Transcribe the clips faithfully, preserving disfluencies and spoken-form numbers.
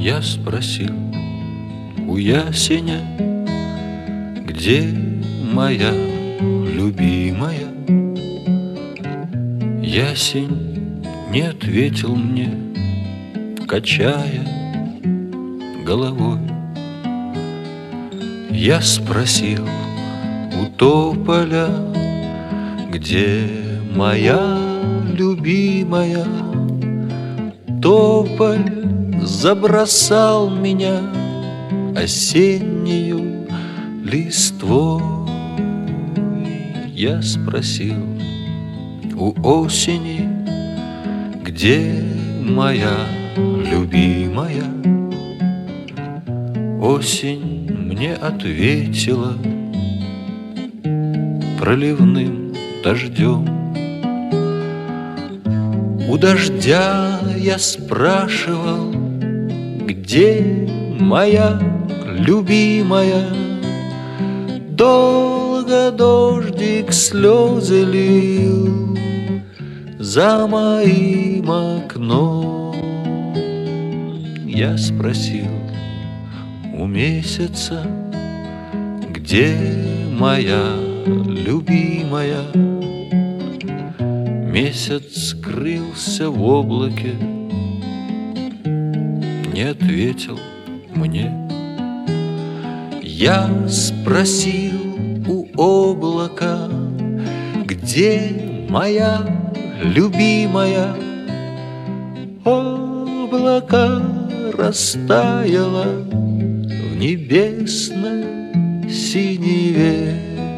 Я спросил у ясеня, где моя любимая? Ясень не ответил мне, качая головой. Я спросил у тополя, где моя любимая? Тополь забросал меня осеннею листвой. Я спросил у осени, где моя любимая? Осень мне ответила проливным дождем. У дождя я спрашивал, где моя любимая? Долго дождик слезы лил за моим окном. Я спросил у месяца, где моя любимая? Месяц скрылся в облаке, не ответил мне. Я спросил у облака, где моя любимая? Облако растаяло в небесной синеве.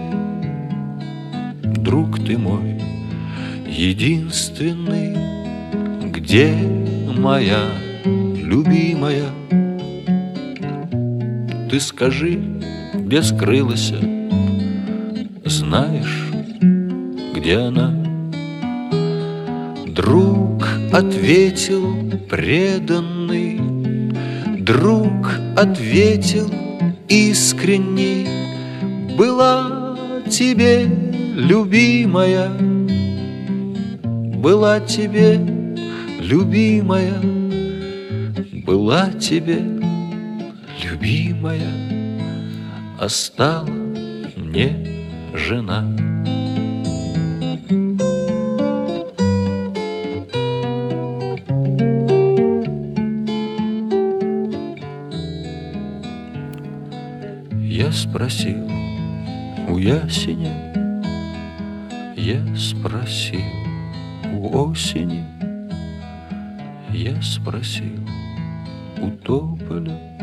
Друг ты мой единственный, где моя любимая? Ты скажи, где скрылась, знаешь, где она? Друг ответил преданный, друг ответил искренний: была тебе любимая, была тебе любимая, была тебе любимая, а стала мне жена. Я спросил у ясеня, я спросил у осени, я спросил у тополя,